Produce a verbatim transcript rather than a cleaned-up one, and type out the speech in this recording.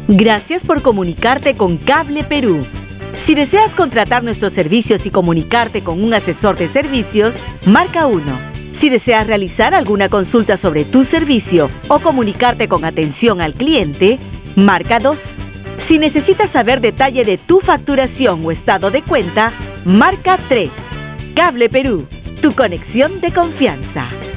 Gracias por comunicarte con Cable Perú. Si deseas contratar nuestros servicios y comunicarte con un asesor de servicios, marca uno. Si deseas realizar alguna consulta sobre tu servicio o comunicarte con atención al cliente, marca dos. Si necesitas saber detalle de tu facturación o estado de cuenta, marca tres. Cable Perú, tu conexión de confianza.